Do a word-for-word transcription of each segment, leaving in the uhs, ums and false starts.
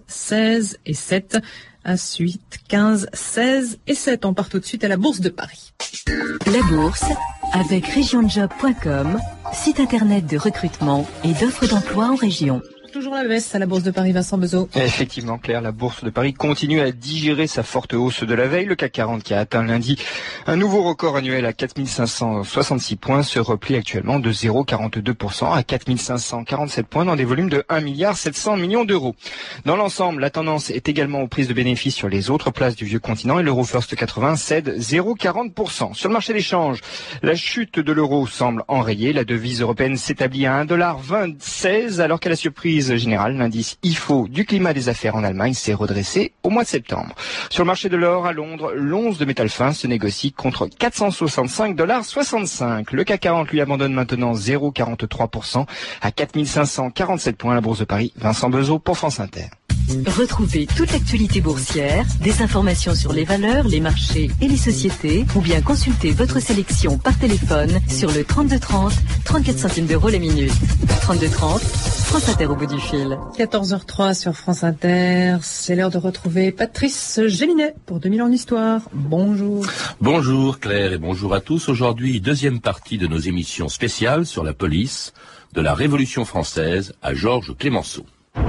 seize et sept. Ensuite, quinze, seize et sept. On part tout de suite à la Bourse de Paris. La Bourse, avec regionjob point com, site internet de recrutement et d'offres d'emploi en région. Toujours la baisse à la Bourse de Paris, Vincent Bezeau. Effectivement, Claire, la Bourse de Paris continue à digérer sa forte hausse de la veille. Le C A C quarante qui a atteint lundi un nouveau record annuel à quatre mille cinq cent soixante-six points se replie actuellement de zéro virgule quarante-deux pour cent à quatre mille cinq cent quarante-sept points dans des volumes de un milliard sept cents millions d'euros. Dans l'ensemble, la tendance est également aux prises de bénéfices sur les autres places du vieux continent et l'euro First quatre-vingts cède zéro virgule quarante pour cent. Sur le marché des changes, la chute de l'euro semble enrayée. La devise européenne s'établit à un virgule vingt-seize alors qu'à la surprise générale, l'indice I F O du climat des affaires en Allemagne s'est redressé au mois de septembre. Sur le marché de l'or à Londres, l'once de métal fin se négocie contre quatre cent soixante-cinq virgule soixante-cinq dollars. Le C A C quarante lui abandonne maintenant zéro virgule quarante-trois pour cent à quatre mille cinq cent quarante-sept points à la Bourse de Paris. Vincent Bezeau pour France Inter. Retrouvez toute l'actualité boursière, des informations sur les valeurs, les marchés et les sociétés, ou bien consultez votre sélection par téléphone sur le trente-deux trente, trente-quatre centimes d'euros la minute. trente-deux trente, France Inter au bout du fil. quatorze heures zéro trois sur France Inter. C'est l'heure de retrouver Patrice Gélinet pour deux mille ans d'histoire. Bonjour. Bonjour Claire et bonjour à tous. Aujourd'hui, deuxième partie de nos émissions spéciales sur la police, de la Révolution française à Georges Clemenceau.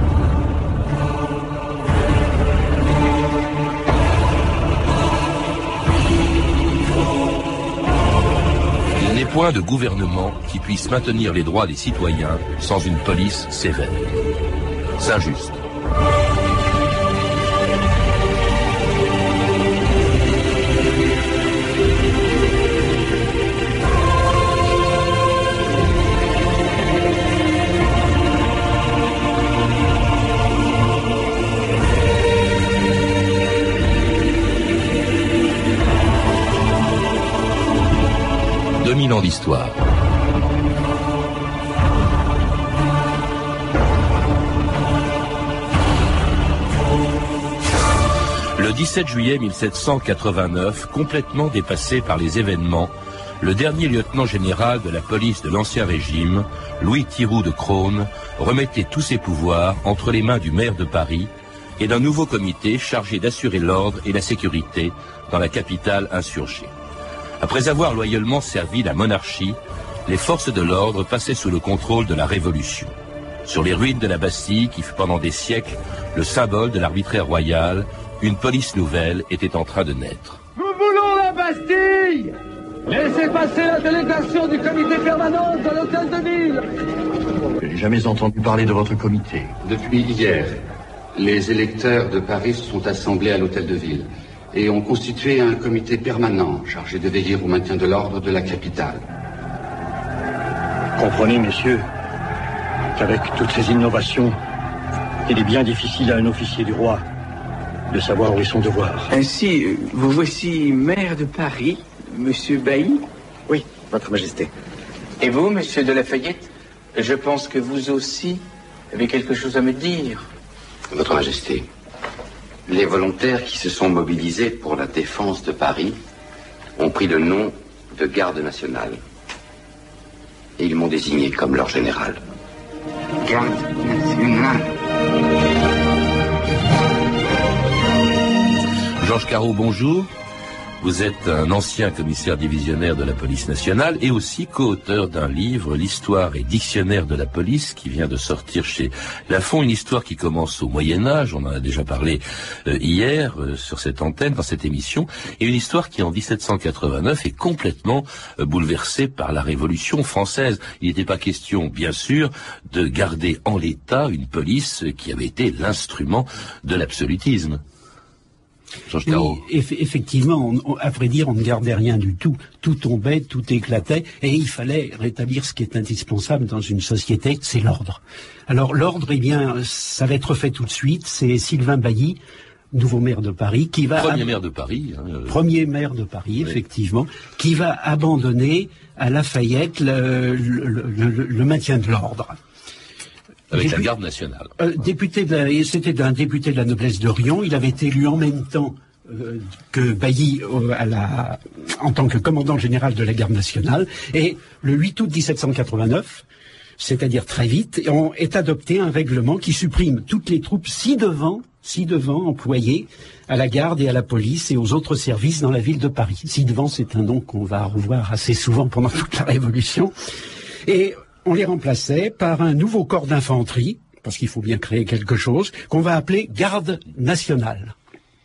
Point de gouvernement qui puisse maintenir les droits des citoyens sans une police sévère. Saint-Just. deux mille ans d'histoire. Le dix-sept juillet mille sept cent quatre-vingt-neuf, complètement dépassé par les événements, le dernier lieutenant général de la police de l'Ancien Régime, Louis Thiroux de Crosne, remettait tous ses pouvoirs entre les mains du maire de Paris et d'un nouveau comité chargé d'assurer l'ordre et la sécurité dans la capitale insurgée. Après avoir loyalement servi la monarchie, les forces de l'ordre passaient sous le contrôle de la Révolution. Sur les ruines de la Bastille, qui fut pendant des siècles le symbole de l'arbitraire royal, une police nouvelle était en train de naître. Nous voulons la Bastille! Laissez passer la délégation du comité permanent de l'hôtel de ville! Je n'ai jamais entendu parler de votre comité. Depuis hier, les électeurs de Paris se sont assemblés à l'hôtel de ville et ont constitué un comité permanent chargé de veiller au maintien de l'ordre de la capitale. Comprenez, messieurs, qu'avec toutes ces innovations, il est bien difficile à un officier du roi de savoir où est son devoir. Ainsi, vous voici maire de Paris, monsieur Bailly? Oui, votre majesté. Et vous, monsieur de Lafayette? Je pense que vous aussi avez quelque chose à me dire. Votre majesté, les volontaires qui se sont mobilisés pour la défense de Paris ont pris le nom de garde nationale. Et ils m'ont désigné comme leur général. Garde nationale. Georges Carreau, bonjour. Vous êtes un ancien commissaire divisionnaire de la police nationale et aussi co-auteur d'un livre, L'histoire et dictionnaire de la police, qui vient de sortir chez Lafon, une histoire qui commence au Moyen-Âge, on en a déjà parlé euh, hier euh, sur cette antenne, dans cette émission, et une histoire qui en dix-sept cent quatre-vingt-neuf est complètement euh, bouleversée par la Révolution française. Il n'était pas question, bien sûr, de garder en l'état une police qui avait été l'instrument de l'absolutisme. Oui, eff- effectivement, on, on, à vrai dire, on ne gardait rien du tout. Tout tombait, tout éclatait, et il fallait rétablir ce qui est indispensable dans une société, c'est l'ordre. Alors l'ordre, eh bien, ça va être fait tout de suite. C'est Sylvain Bailly, nouveau maire de Paris, qui va... Premier ab- maire de Paris. Hein, euh... Premier maire de Paris, oui. Effectivement, qui va abandonner à Lafayette le, le, le, le, le maintien de l'ordre. Avec Dépu- la garde nationale. Euh, député de la, c'était un député de la noblesse de Rion. Il avait été élu en même temps euh, que Bailly euh, à la, en tant que commandant général de la garde nationale. Et le huit août dix-sept cent quatre-vingt-neuf, c'est-à-dire très vite, et on est adopté un règlement qui supprime toutes les troupes ci-devant, ci-devant employées à la garde et à la police et aux autres services dans la ville de Paris. Ci-devant, c'est un nom qu'on va revoir assez souvent pendant toute la Révolution. Et on les remplaçait par un nouveau corps d'infanterie, parce qu'il faut bien créer quelque chose, qu'on va appeler Garde nationale.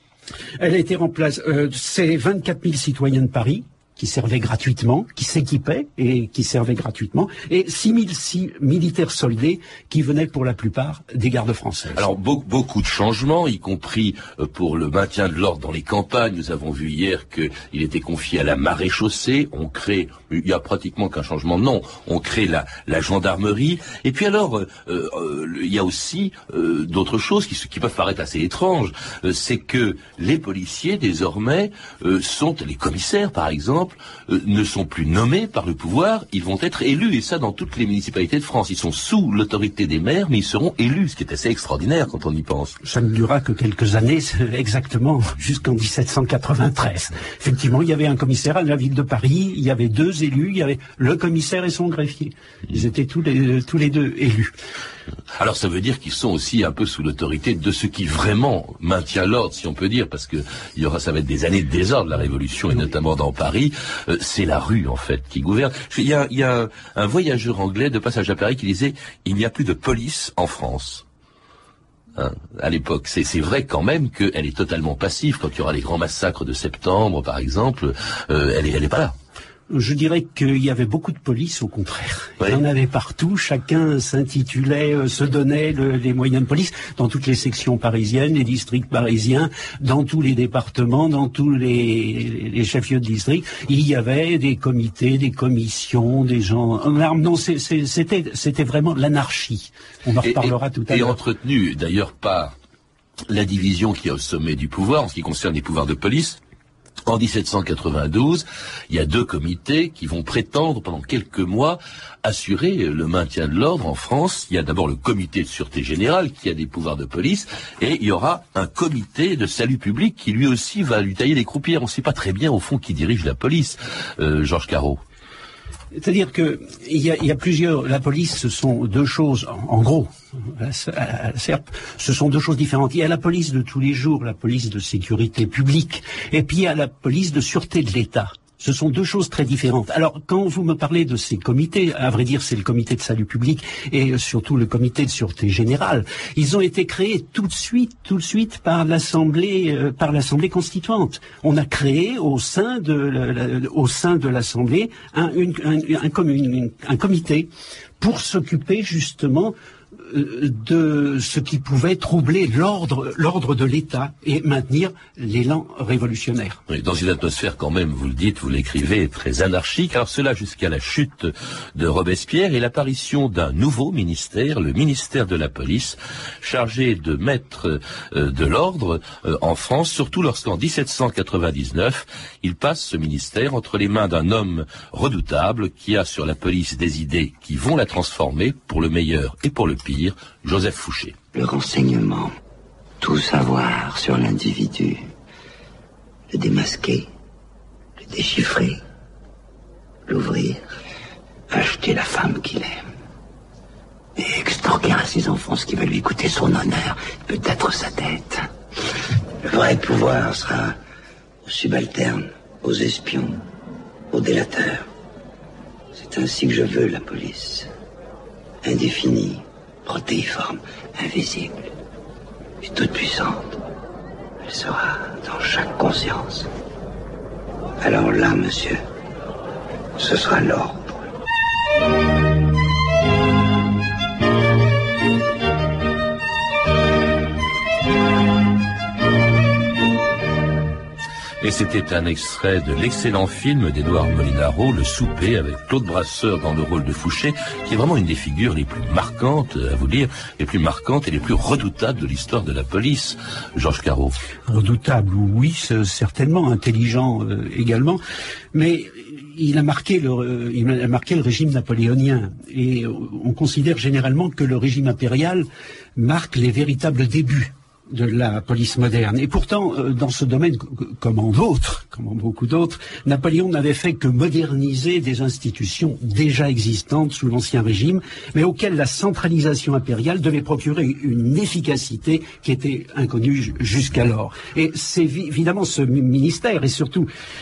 Elle a été remplacée, euh, c'est vingt-quatre mille citoyens de Paris qui servaient gratuitement, qui s'équipaient et qui servaient gratuitement, et six mille militaires soldés qui venaient pour la plupart des gardes françaises. Alors be- beaucoup de changements, y compris euh, pour le maintien de l'ordre dans les campagnes. Nous avons vu hier qu'il était confié à la maréchaussée. On crée, il y a pratiquement qu'un changement. Non, on crée la, la gendarmerie. Et puis alors, euh, euh, il y a aussi euh, d'autres choses qui, qui peuvent paraître assez étranges. Euh, c'est que les policiers désormais euh, sont les commissaires, par exemple. Euh, ne sont plus nommés par le pouvoir, ils vont être élus, et ça dans toutes les municipalités de France. Ils sont sous l'autorité des maires, mais ils seront élus, ce qui est assez extraordinaire quand on y pense. Ça ne durera que quelques années, exactement, jusqu'en dix-sept cent quatre-vingt-treize. Effectivement, il y avait un commissaire à la ville de Paris, il y avait deux élus, il y avait le commissaire et son greffier. Ils étaient tous les, tous les deux élus. Alors ça veut dire qu'ils sont aussi un peu sous l'autorité de ce qui vraiment maintient l'ordre, si on peut dire, parce que il y aura, ça va être des années de désordre, la Révolution, et notamment dans Paris. Euh, c'est la rue, en fait, qui gouverne. Il y a, il y a un, un voyageur anglais de passage à Paris qui disait « Il n'y a plus de police en France ». Hein, à l'époque, c'est, c'est vrai quand même qu'elle est totalement passive. Quand il y aura les grands massacres de septembre, par exemple, euh, elle est, elle est pas là. Je dirais qu'il y avait beaucoup de police, au contraire. Oui. Il y en avait partout. Chacun s'intitulait, euh, se donnait le, les moyens de police dans toutes les sections parisiennes, les districts parisiens, dans tous les départements, dans tous les, les chefs-lieux de district. Il y avait des comités, des commissions, des gens en armes. Non, c'est, c'est, c'était, c'était vraiment l'anarchie. On en reparlera et, tout à et l'heure. Et entretenu d'ailleurs par la division qui est au sommet du pouvoir en ce qui concerne les pouvoirs de police. En dix-sept cent quatre-vingt-douze, il y a deux comités qui vont prétendre pendant quelques mois assurer le maintien de l'ordre en France. Il y a d'abord le comité de sûreté générale qui a des pouvoirs de police, et il y aura un comité de salut public qui lui aussi va lui tailler les croupières. On ne sait pas très bien au fond qui dirige la police, euh, Georges Carreau. C'est-à-dire que il y a, il y a plusieurs. La police, ce sont deux choses. En, en gros, à la S E R P, ce sont deux choses différentes. Il y a la police de tous les jours, la police de sécurité publique, et puis il y a la police de sûreté de l'État. Ce sont deux choses très différentes. Alors, quand vous me parlez de ces comités, à vrai dire, c'est le comité de salut public et surtout le comité de sûreté générale. Ils ont été créés tout de suite, tout de suite par l'Assemblée, euh, par l'Assemblée constituante. On a créé au sein de, la, la, au sein de l'Assemblée un, une, un, un, un, un comité pour s'occuper justement de ce qui pouvait troubler l'ordre, l'ordre de l'État et maintenir l'élan révolutionnaire. Oui, dans une atmosphère quand même, vous le dites, vous l'écrivez, très anarchique. Alors cela jusqu'à la chute de Robespierre et l'apparition d'un nouveau ministère, le ministère de la Police, chargé de mettre euh, de l'ordre euh, en France, surtout lorsqu'en dix-sept cent quatre-vingt-dix-neuf, il passe ce ministère entre les mains d'un homme redoutable qui a sur la police des idées qui vont la transformer pour le meilleur et pour le pire, Joseph Fouché. Le renseignement, tout savoir sur l'individu, le démasquer, le déchiffrer, l'ouvrir, acheter la femme qu'il aime, et extorquer à ses enfants ce qui va lui coûter son honneur, peut-être sa tête. Le vrai pouvoir sera aux subalternes, aux espions, aux délateurs. C'est ainsi que je veux la police. Indéfinie, protéiforme, invisible, et toute puissante. Elle sera dans chaque conscience. Alors là, monsieur, ce sera l'ordre. Et c'était un extrait de l'excellent film d'Édouard Molinaro, Le Souper, avec Claude Brasseur dans le rôle de Fouché, qui est vraiment une des figures les plus marquantes, à vous dire, les plus marquantes et les plus redoutables de l'histoire de la police. Georges Carreau. Redoutable, oui, certainement, intelligent euh, également, mais il a marqué le, il a marqué le régime napoléonien, et on considère généralement que le régime impérial marque les véritables débuts de la police moderne. Et pourtant, dans ce domaine, comme en d'autres, comme en beaucoup d'autres, Napoléon n'avait fait que moderniser des institutions déjà existantes sous l'Ancien Régime, mais auxquelles la centralisation impériale devait procurer une efficacité qui était inconnue jusqu'alors. Et c'est évidemment ce ministère, et surtout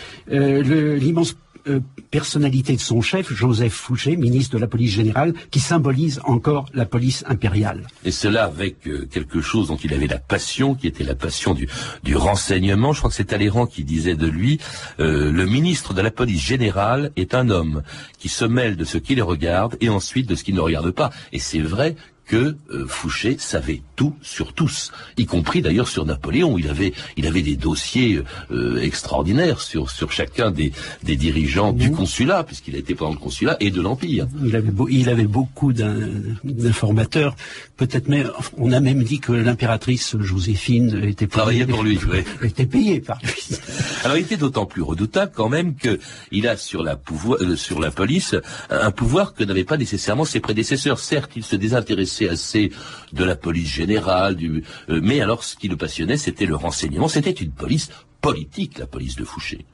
euh, l'immense Euh, personnalité de son chef, Joseph Fouché, ministre de la police générale, qui symbolise encore la police impériale. Et cela avec euh, quelque chose dont il avait la passion, qui était la passion du, du renseignement. Je crois que c'est Talleyrand qui disait de lui, euh, le ministre de la police générale est un homme qui se mêle de ce qui le regarde et ensuite de ce qui ne le regarde pas. Et c'est vrai que euh, Fouché savait tout sur tous, y compris d'ailleurs sur Napoléon. Il avait, il avait des dossiers euh, extraordinaires sur sur chacun des, des dirigeants mmh. du consulat, puisqu'il a été pendant le consulat et de l'Empire. Il avait, beau, il avait beaucoup d'informateurs. Peut-être même, on a même dit que l'impératrice Joséphine était travaillait pour lui, oui. était payée par lui. Alors il était d'autant plus redoutable quand même que il a sur la pouvoir, euh, sur la police un pouvoir que n'avaient pas nécessairement ses prédécesseurs. Certes, il se désintéressait assez de la police générale, du, euh, mais alors ce qui le passionnait, c'était le renseignement. C'était une police politique, la police de Fouché.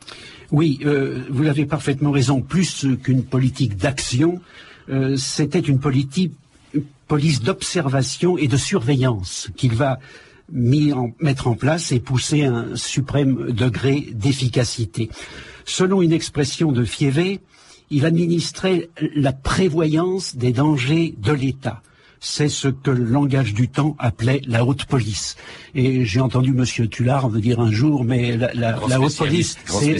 Oui, euh, vous avez parfaitement raison. Plus qu'une politique d'action, euh, c'était une politique, une police d'observation et de surveillance qu'il va mis en, mettre en place et pousser à un suprême degré d'efficacité. Selon une expression de Fiévé, il administrait la prévoyance des dangers de l'État. C'est ce que le langage du temps appelait la haute police. Et j'ai entendu Monsieur Tullard me dire un jour, mais la, la, la haute police,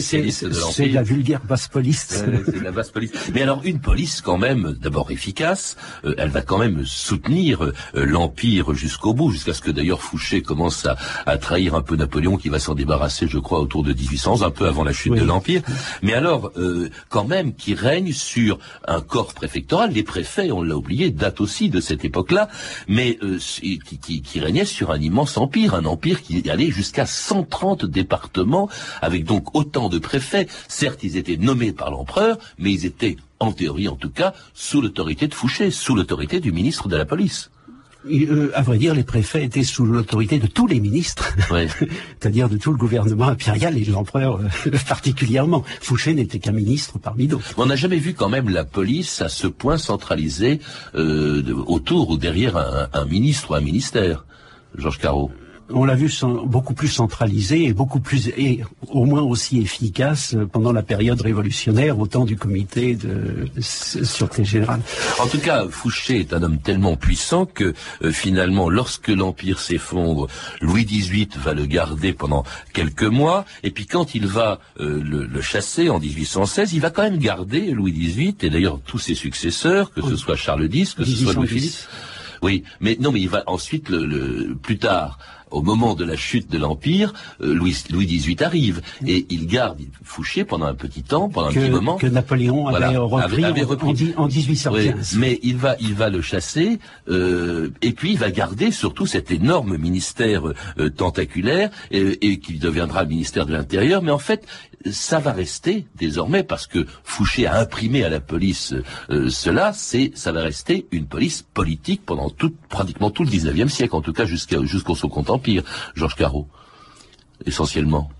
c'est la vulgaire basse police. Euh, c'est la basse police. Mais alors une police quand même, d'abord efficace, euh, elle va quand même soutenir euh, l'Empire jusqu'au bout, jusqu'à ce que d'ailleurs Fouché commence à, à trahir un peu Napoléon, qui va s'en débarrasser, je crois, autour de dix-huit cents, un peu avant la chute oui. de l'Empire. Mais alors, euh, quand même, qui règne sur un corps préfectoral. Les préfets, on l'a oublié, datent aussi de cette époque-là, mais euh, qui, qui, qui régnait sur un immense empire, un empire qui allait jusqu'à cent trente départements, avec donc autant de préfets. Certes, ils étaient nommés par l'empereur, mais ils étaient, en théorie en tout cas, sous l'autorité de Fouché, sous l'autorité du ministre de la police. Et, euh, à vrai dire, les préfets étaient sous l'autorité de tous les ministres, ouais. c'est-à-dire de tout le gouvernement impérial et de l'empereur euh, particulièrement. Fouché n'était qu'un ministre parmi d'autres. On n'a jamais vu quand même la police à ce point centralisée euh, de, autour ou derrière un, un ministre ou un ministère, Georges Carreau. On l'a vu sans, beaucoup plus centralisé et beaucoup plus, et au moins aussi efficace pendant la période révolutionnaire, au temps du comité de sûreté générale. En tout cas, Fouché est un homme tellement puissant que euh, finalement, lorsque l'Empire s'effondre, Louis dix-huit va le garder pendant quelques mois, et puis quand il va euh, le, le chasser en dix-huit cent seize, il va quand même garder Louis dix-huit, et d'ailleurs tous ses successeurs, que ce soit Charles X, que ce soit Louis-Philippe. Oui, mais non, mais il va ensuite, le, le plus tard, au moment de la chute de l'Empire, euh, Louis, Louis dix-huit arrive et il garde Fouché pendant un petit temps, pendant que, un petit moment. Que Napoléon avait, voilà, repris, avait, avait repris en, en dix-huit cent quinze. Oui, mais il va, il va le chasser euh, et puis il va garder surtout cet énorme ministère euh, tentaculaire et, et qui deviendra le ministère de l'Intérieur. Mais en fait, ça va rester désormais parce que Fouché a imprimé à la police euh, cela. C'est, ça va rester une police politique pendant tout, pratiquement tout le dix-neuvième siècle, en tout cas jusqu'à jusqu'au Second Empire, Georges Carreau, essentiellement.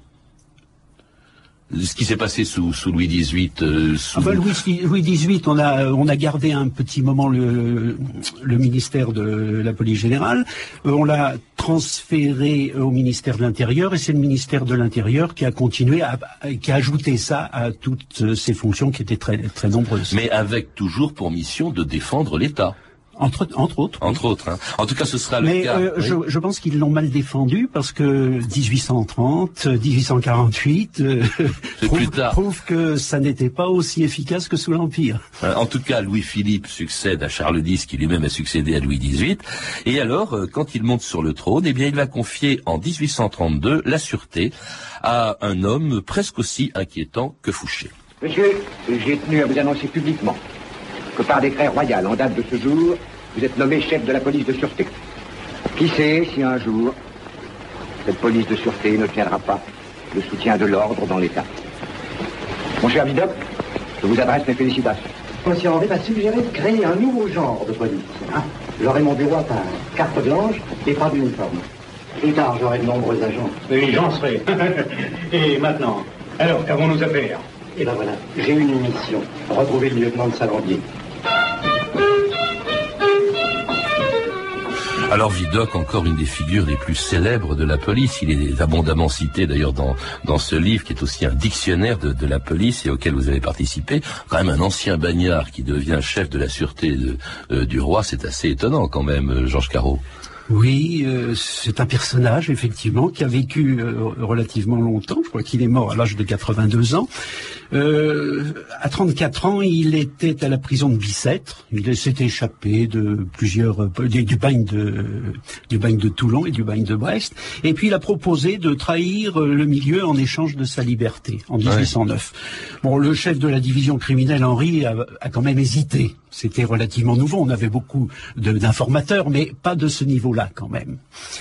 Ce qui s'est passé sous, sous Louis dix-huit. Euh, sous... Ah ben Louis, Louis dix-huit, on a, on a gardé un petit moment le, le ministère de la police générale. Euh, on l'a transféré au ministère de l'Intérieur et c'est le ministère de l'Intérieur qui a continué, à, qui a ajouté ça à toutes ses fonctions qui étaient très, très nombreuses. Mais avec toujours pour mission de défendre l'État. Entre, entre autres. Entre oui. autres. Hein. En tout cas, ce sera le Mais, cas. Euh, oui. je, je pense qu'ils l'ont mal défendu parce que dix-huit cent trente, dix-huit cent quarante-huit euh, prouve, prouve que ça n'était pas aussi efficace que sous l'Empire. En tout cas, Louis-Philippe succède à Charles X, qui lui-même a succédé à Louis dix-huit. Et alors, quand il monte sur le trône, eh bien, il va confier en dix-huit cent trente-deux la sûreté à un homme presque aussi inquiétant que Fouché. Monsieur, j'ai tenu à vous annoncer publiquement que par décret royal en date de ce jour, vous êtes nommé chef de la police de sûreté. Qui sait si un jour, cette police de sûreté ne tiendra pas le soutien de l'ordre dans l'État. Mon cher Vidocq, je vous adresse mes félicitations. Monsieur Henri m'a suggéré de créer un nouveau genre de police. Hein. J'aurai mon bureau à carte blanche et pas d'uniforme. Plus tard, j'aurai de nombreux agents. Oui, j'en serai. Et maintenant, alors, qu'avons-nous à faire? Et ben voilà, j'ai une mission. Retrouver le lieutenant de Salandier. Alors Vidocq, encore une des figures les plus célèbres de la police. Il est abondamment cité d'ailleurs dans dans ce livre qui est aussi un dictionnaire de, de la police et auquel vous avez participé. Quand même un ancien bagnard qui devient chef de la sûreté de, euh, du roi, c'est assez étonnant quand même, Georges Carreau. Oui, euh, c'est un personnage, effectivement, qui a vécu euh, relativement longtemps. Je crois qu'il est mort à l'âge de quatre-vingt-deux ans. Euh, à trente-quatre ans, il était à la prison de Bicêtre. Il s'était échappé de plusieurs... Euh, du bagne de, du bagne de Toulon et du bagne de Brest. Et puis, il a proposé de trahir le milieu en échange de sa liberté, en dix-huit cent neuf. Ouais. Bon, le chef de la division criminelle, Henri, a, a quand même hésité. C'était relativement nouveau. On avait beaucoup de, d'informateurs, mais pas de ce niveau-là quand même.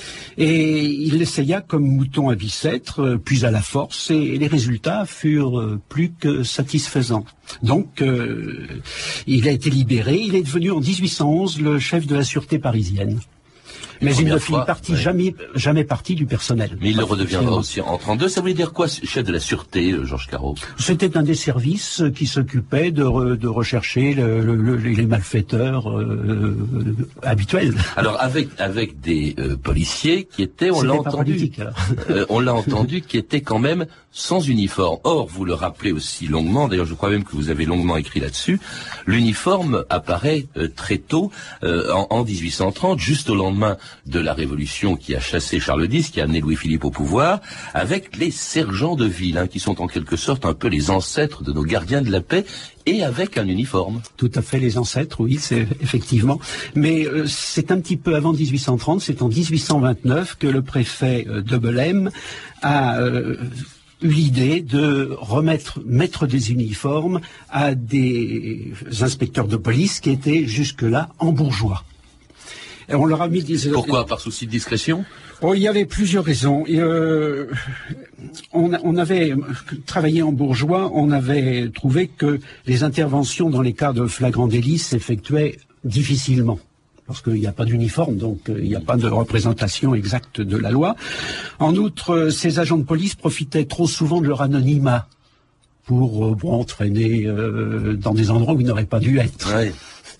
Et il essaya comme mouton à Bicêtre, puis à la force, et les résultats furent plus que satisfaisants. Donc, euh, il a été libéré. Il est devenu en dix-huit cent onze le chef de la sûreté parisienne. Mais il ne fit partie, ouais. jamais, jamais partie du personnel. Mais il le redeviendra aussi en trente-deux. Ça voulait dire quoi, chef de la sûreté, Georges Carreau? C'était un des services qui s'occupait de, re, de rechercher le, le, les malfaiteurs euh, habituels. Alors avec avec des euh, policiers qui étaient, on l'a entendu, euh, on l'a entendu, qui étaient quand même sans uniforme. Or, vous le rappelez aussi longuement. D'ailleurs, je crois même que vous avez longuement écrit là-dessus. L'uniforme apparaît euh, très tôt, euh, en, en dix-huit cent trente, juste au lendemain de la Révolution qui a chassé Charles X, qui a amené Louis-Philippe au pouvoir, avec les sergents de ville, hein, qui sont en quelque sorte un peu les ancêtres de nos gardiens de la paix, et avec un uniforme. Tout à fait, les ancêtres, oui, c'est effectivement. Mais euh, c'est un petit peu avant dix-huit cent trente, c'est en dix-huit cent vingt-neuf que le préfet euh, de Belém a... Euh, eu l'idée de remettre, mettre des uniformes à des inspecteurs de police qui étaient jusque-là en bourgeois. Et on leur a mis des... Pourquoi? Par souci de discrétion? Oh, il y avait plusieurs raisons. Et, euh, on, on avait travaillé en bourgeois, on avait trouvé que les interventions dans les cas de flagrant délit s'effectuaient difficilement. Parce qu'il n'y a pas d'uniforme, donc euh, il n'y a pas de représentation exacte de la loi. En outre, euh, ces agents de police profitaient trop souvent de leur anonymat pour euh, bon, entraîner euh, dans des endroits où ils n'auraient pas dû être. Ouais.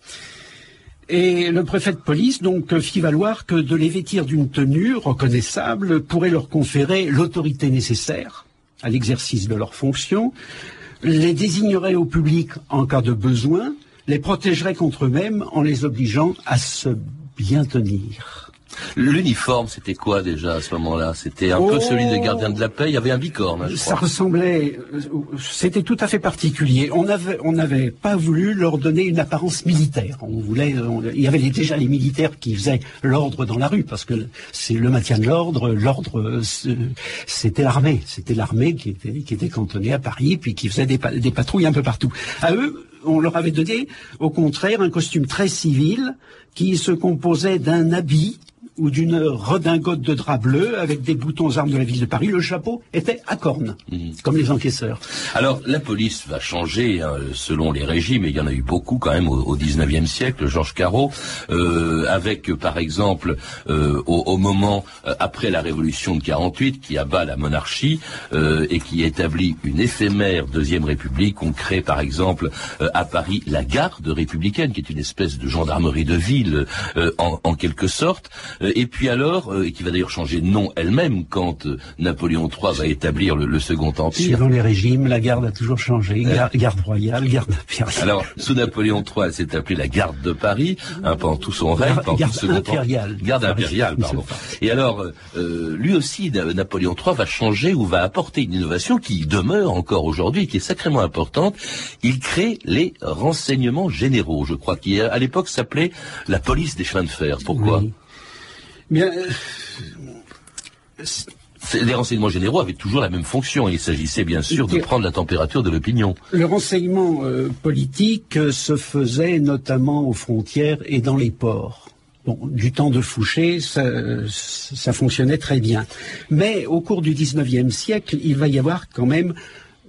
Et le préfet de police donc fit valoir que de les vêtir d'une tenue reconnaissable pourrait leur conférer l'autorité nécessaire à l'exercice de leurs fonctions, les désignerait au public en cas de besoin, les protégerait contre eux-mêmes en les obligeant à se bien tenir. L'uniforme, c'était quoi déjà à ce moment-là? C'était un oh, peu celui des gardiens de la paix. Il y avait un bicorne, hein, je ça crois. ressemblait... C'était tout à fait particulier. On avait, on n'avait pas voulu leur donner une apparence militaire. On voulait... On, il y avait les, déjà les militaires qui faisaient l'ordre dans la rue, parce que c'est le maintien de l'ordre. L'ordre, c'était l'armée. C'était l'armée qui était, qui était cantonnée à Paris, puis qui faisait des, des patrouilles un peu partout. À eux, on leur avait donné, au contraire, un costume très civil qui se composait d'un habit ou d'une redingote de drap bleu avec des boutons aux armes de la ville de Paris. Le chapeau était à cornes, mmh. comme les encaisseurs. Alors, la police va changer hein, selon les régimes, et il y en a eu beaucoup quand même au, au dix-neuvième siècle, Georges Carreau, euh, avec par exemple, euh, au, au moment euh, après la Révolution de quarante-huit, qui abat la monarchie euh, et qui établit une éphémère deuxième République. On crée par exemple euh, à Paris la garde républicaine, qui est une espèce de gendarmerie de ville euh, en, en quelque sorte. Euh, Et puis alors, euh, et qui va d'ailleurs changer de nom elle-même quand euh, Napoléon trois va établir le, le Second Empire. Suivant les régimes, la garde a toujours changé. Garde, garde royale, garde impériale. Alors, sous Napoléon trois, elle s'est appelée la garde de Paris, hein, pendant tout son règne, pendant garde tout le Second impériale. Empire. Garde impériale, pardon. Et alors, euh, lui aussi, Napoléon trois va changer ou va apporter une innovation qui demeure encore aujourd'hui, qui est sacrément importante. Il crée les renseignements généraux, je crois, qui à l'époque s'appelait la police des chemins de fer. Pourquoi? Oui. Bien, euh, les renseignements généraux avaient toujours la même fonction. Il s'agissait bien sûr de prendre la température de l'opinion. Le renseignement euh, politique euh, se faisait notamment aux frontières et dans les ports. Bon, du temps de Fouché, ça, ça fonctionnait très bien. Mais au cours du dix-neuvième siècle, il va y avoir quand même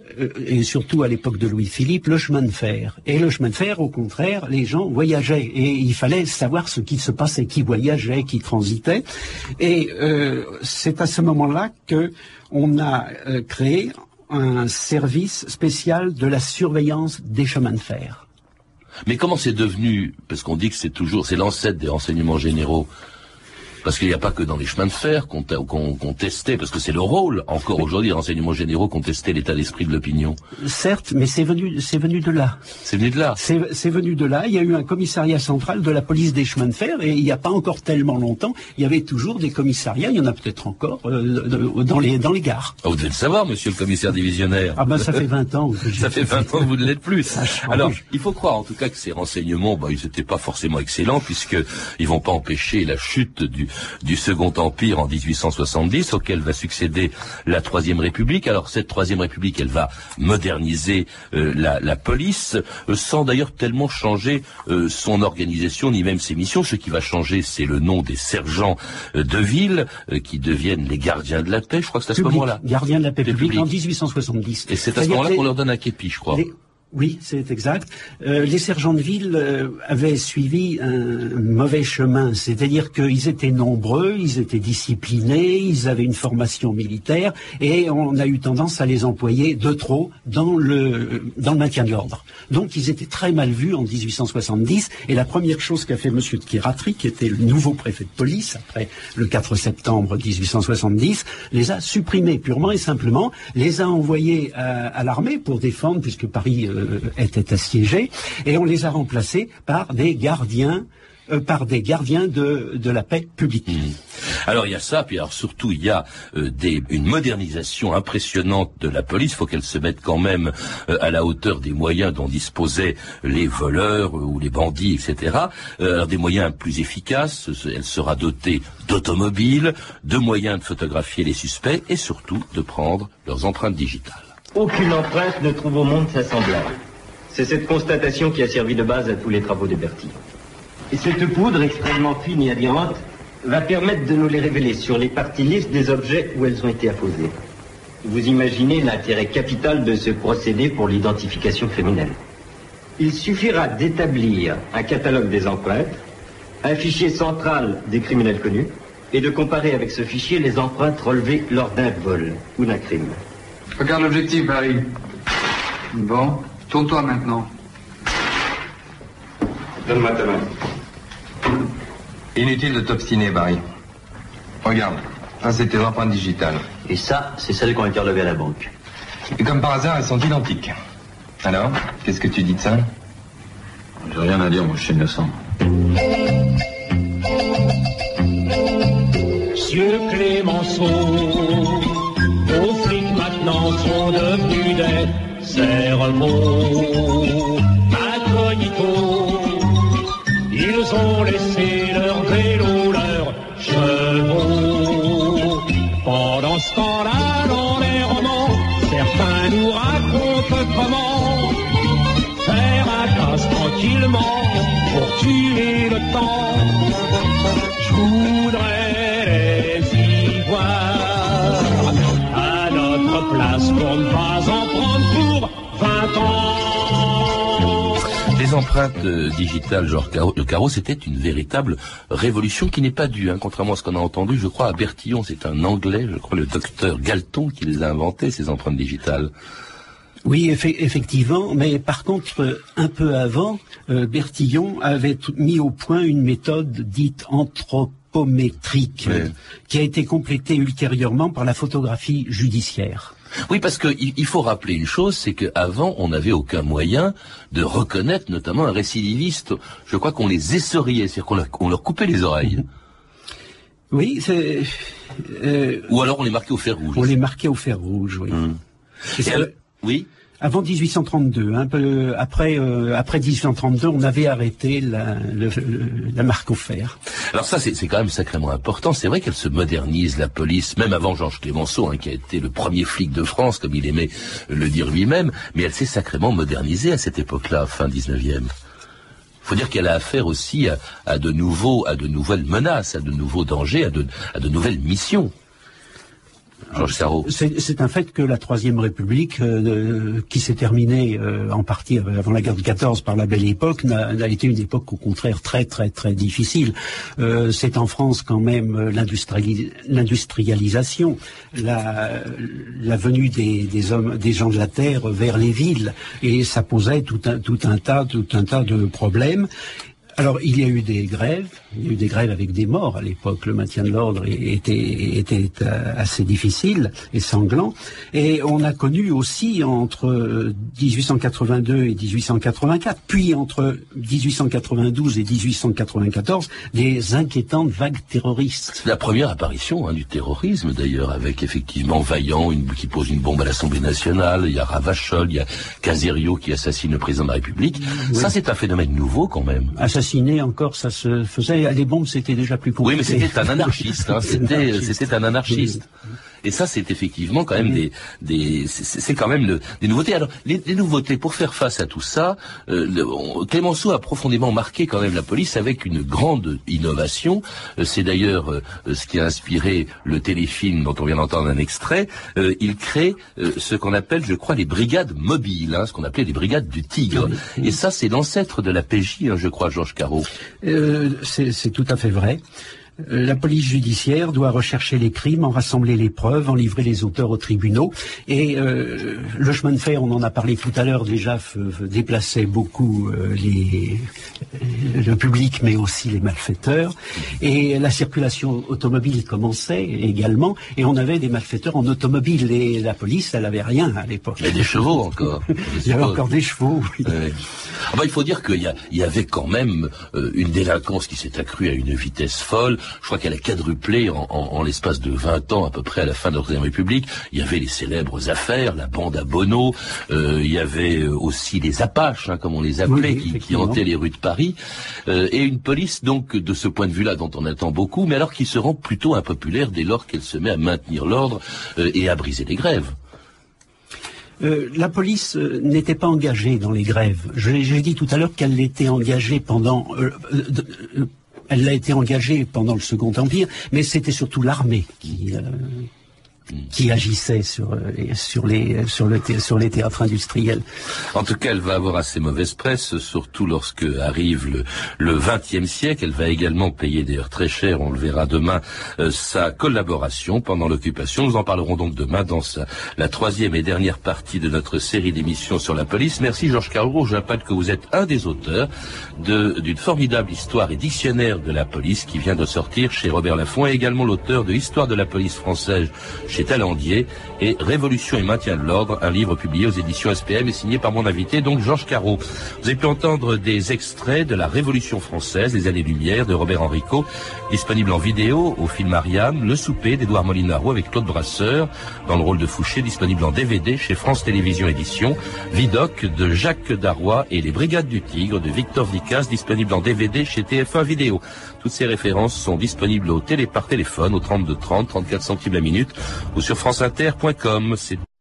et surtout à l'époque de Louis-Philippe, le chemin de fer. Et le chemin de fer, au contraire, les gens voyageaient. Et il fallait savoir ce qui se passait, qui voyageait, qui transitait. Et euh, c'est à ce moment-là que on a euh, créé un service spécial de la surveillance des chemins de fer. Mais comment c'est devenu, parce qu'on dit que c'est toujours, c'est l'ancêtre des renseignements généraux, parce qu'il n'y a pas que dans les chemins de fer qu'on, qu'on, qu'on testait, parce que c'est le rôle, encore aujourd'hui, des renseignements généraux, qu'on testait l'état d'esprit de l'opinion. Certes, mais c'est venu, c'est venu de là. C'est venu de là. C'est, c'est venu de là. Il y a eu un commissariat central de la police des chemins de fer, et il n'y a pas encore tellement longtemps, il y avait toujours des commissariats, il y en a peut-être encore, euh, dans les, dans les gares. Ah, vous devez le savoir, monsieur le commissaire divisionnaire. Ah ben, ça fait vingt ans. Que ça fait vingt ans que vous ne l'êtes plus. Alors, il faut croire, en tout cas, que ces renseignements, bah, ils n'étaient pas forcément excellents, puisque ils vont pas empêcher la chute du du Second Empire en dix-huit cent soixante-dix, auquel va succéder la Troisième République. Alors cette Troisième République, elle va moderniser euh, la, la police, euh, sans d'ailleurs tellement changer euh, son organisation, ni même ses missions. Ce qui va changer, c'est le nom des sergents euh, de ville, euh, qui deviennent les gardiens de la paix. Je crois que c'est à ce public, moment-là. Gardiens de la paix publique en dix-huit cent soixante-dix. Et c'est à ce moment-là qu'on leur donne un képi, je crois. Les... Oui, c'est exact. Euh, les sergents de ville euh, avaient suivi un mauvais chemin, c'est-à-dire qu'ils étaient nombreux, ils étaient disciplinés, ils avaient une formation militaire, et on a eu tendance à les employer de trop dans le dans le maintien de l'ordre. Donc ils étaient très mal vus en dix-huit cent soixante-dix, et la première chose qu'a fait Monsieur de Chiratry, qui était le nouveau préfet de police après le quatre septembre dix-huit cent soixante-dix, les a supprimés purement et simplement, les a envoyés à, à l'armée pour défendre, puisque Paris euh, était assiégé, et on les a remplacés par des gardiens euh, par des gardiens de, de la paix publique. Mmh. Alors il y a ça, puis alors surtout il y a euh, des, une modernisation impressionnante de la police. Il faut qu'elle se mette quand même euh, à la hauteur des moyens dont disposaient les voleurs euh, ou les bandits, et cetera. Euh, alors des moyens plus efficaces. Elle sera dotée d'automobiles, de moyens de photographier les suspects et surtout de prendre leurs empreintes digitales. Aucune empreinte ne trouve au monde sa semblable. C'est cette constatation qui a servi de base à tous les travaux de Berthier. Et cette poudre extrêmement fine et adhérente va permettre de nous les révéler sur les parties lisses des objets où elles ont été apposées. Vous imaginez l'intérêt capital de ce procédé pour l'identification criminelle. Il suffira d'établir un catalogue des empreintes, un fichier central des criminels connus, et de comparer avec ce fichier les empreintes relevées lors d'un vol ou d'un crime. Regarde l'objectif, Barry. Bon, tourne-toi maintenant. Donne-moi ta main. Inutile de t'obstiner, Barry. Regarde, ça c'est tes empreintes digitales. Et ça, c'est celles qui ont été relevées à la banque. Et comme par hasard, elles sont identiques. Alors, qu'est-ce que tu dis de ça? J'ai rien à dire, moi je suis innocent. Monsieur Clémenceau, vos flics maintenant sont devenus des cerveaux. Incognito, ils ont laissé leur vélo, leurs chevaux. Pendant ce temps-là, dans les romans, certains nous racontent comment faire un casse tranquillement pour tuer le temps. Je voudrais les y voir à notre place pour ne pas en prendre pour vingt ans. Les empreintes euh, digitales, genre Caro, le Caro, c'était une véritable révolution qui n'est pas due, hein, contrairement à ce qu'on a entendu, je crois, à Bertillon. C'est un Anglais, je crois, le docteur Galton, qui les a inventées, ces empreintes digitales. Oui, eff- effectivement, mais par contre, euh, un peu avant, euh, Bertillon avait tout, mis au point une méthode dite anthropométrique, oui. euh, qui a été complétée ultérieurement par la photographie judiciaire. Oui, parce que il faut rappeler une chose, c'est qu'avant, on n'avait aucun moyen de reconnaître notamment un récidiviste. Je crois qu'on les essorillait, c'est-à-dire qu'on leur, on leur coupait les oreilles. Oui, c'est... Euh, Ou alors on les marquait au fer rouge. On les marquait au fer rouge, oui. Hum. Et ça, alors, oui. Avant dix-huit cent trente-deux, un peu après euh, après dix-huit cent trente-deux, on avait arrêté la, le, le, la marque au fer. Alors ça, c'est, c'est quand même sacrément important. C'est vrai qu'elle se modernise, la police, même avant Georges Clémenceau, hein, qui a été le premier flic de France, comme il aimait le dire lui-même, mais elle s'est sacrément modernisée à cette époque-là, fin dix-neuvième. Faut dire qu'elle a affaire aussi à, à de nouveaux, à de nouvelles menaces, à de nouveaux dangers, à de, à de nouvelles missions. Georges Carreau. C'est, c'est un fait que la Troisième République, euh, qui s'est terminée euh, en partie avant la guerre de quatorze par la Belle Époque, n'a, n'a été une époque au contraire très très très difficile. Euh, c'est en France quand même l'industriali- l'industrialisation, la, la venue des, des hommes, des gens de la terre vers les villes, et ça posait tout un tout un tas tout un tas de problèmes. Alors, il y a eu des grèves, il y a eu des grèves avec des morts à l'époque. Le maintien de l'ordre était, était assez difficile et sanglant. Et on a connu aussi entre dix-huit cent quatre-vingt-deux et dix-huit cent quatre-vingt-quatre, puis entre dix-huit cent quatre-vingt-douze et dix-huit cent quatre-vingt-quatorze, des inquiétantes vagues terroristes. C'est la première apparition hein, du terrorisme, d'ailleurs, avec effectivement Vaillant une, qui pose une bombe à l'Assemblée nationale, il y a Ravachol, il y a Caserio qui assassine le président de la République. Oui. Ça, c'est un phénomène nouveau quand même. Assassiner encore, ça se faisait. Les bombes, c'était déjà plus compliqué. Oui, mais c'était un anarchiste. Hein, c'était, c'était un anarchiste. Et ça, c'est effectivement quand même des, des c'est, c'est quand même le, des nouveautés. Alors, les, les nouveautés, pour faire face à tout ça, euh, le, on, Clémenceau a profondément marqué quand même la police avec une grande innovation. Euh, c'est d'ailleurs euh, ce qui a inspiré le téléfilm dont on vient d'entendre un extrait. Euh, il crée euh, ce qu'on appelle, je crois, les brigades mobiles, hein, ce qu'on appelait les brigades du Tigre. Oui. Et ça, c'est l'ancêtre de la P J, hein, je crois, Georges Carreau. Euh, c'est, c'est tout à fait vrai. La police judiciaire doit rechercher les crimes, en rassembler les preuves, en livrer les auteurs aux tribunaux. Et euh, le chemin de fer, on en a parlé tout à l'heure, déjà f- f- déplaçait beaucoup euh, les, le public, mais aussi les malfaiteurs. Et la circulation automobile commençait également, et on avait des malfaiteurs en automobile. Et la police, elle avait rien à l'époque. Il y avait des chevaux encore. Il y avait encore des chevaux, oui. Ouais. Ah bah, il faut dire qu'il y, a, il y avait quand même euh, une délinquance qui s'est accrue à une vitesse folle. Je crois qu'elle a quadruplé en, en, en l'espace de vingt ans à peu près à la fin de la Troisième République. Il y avait les célèbres affaires, la bande à Bono, euh, il y avait aussi les Apaches, hein, comme on les appelait, oui, qui, qui hantaient les rues de Paris, euh, et une police donc de ce point de vue-là dont on attend beaucoup, mais alors qui se rend plutôt impopulaire dès lors qu'elle se met à maintenir l'ordre euh, et à briser les grèves. Euh, la police euh, n'était pas engagée dans les grèves. Je, j'ai dit tout à l'heure qu'elle était engagée pendant... Euh, euh, euh, elle a été engagée pendant le Second Empire, mais c'était surtout l'armée qui... Euh, qui agissait sur, sur, les, sur, le thé, sur les théâtres industriels. En tout cas, elle va avoir assez mauvaise presse, surtout lorsque arrive le, le vingtième siècle. Elle va également payer d'ailleurs très cher, on le verra demain, euh, sa collaboration pendant l'occupation. Nous en parlerons donc demain dans sa, la troisième et dernière partie de notre série d'émissions sur la police. Merci Georges Carreau. Je rappelle que vous êtes un des auteurs de, d'une formidable histoire et dictionnaire de la police qui vient de sortir chez Robert Laffont, et également l'auteur de Histoire de la police française chez Talandier et Révolution et maintien de l'ordre, un livre publié aux éditions S P M et signé par mon invité, donc Georges Carreau. Vous avez pu entendre des extraits de la Révolution française, les années-lumière de Robert Henrico, disponible en vidéo au film Ariane, Le souper d'Édouard Molinaro avec Claude Brasseur dans le rôle de Fouché, disponible en D V D chez France Télévisions Éditions, Vidocq de Jacques Darrois et Les Brigades du Tigre de Victor Vicas, disponible en D V D chez T F un Vidéo. Toutes ces références sont disponibles au télé par téléphone au trente-deux trente, trente-quatre centimes la minute ou sur franceinter point com. C'est